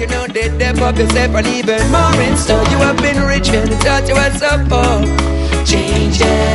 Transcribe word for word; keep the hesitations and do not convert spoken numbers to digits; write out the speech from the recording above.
you know that they up yourself and even more in. So you have been rich when you thought you were so poor. Changes.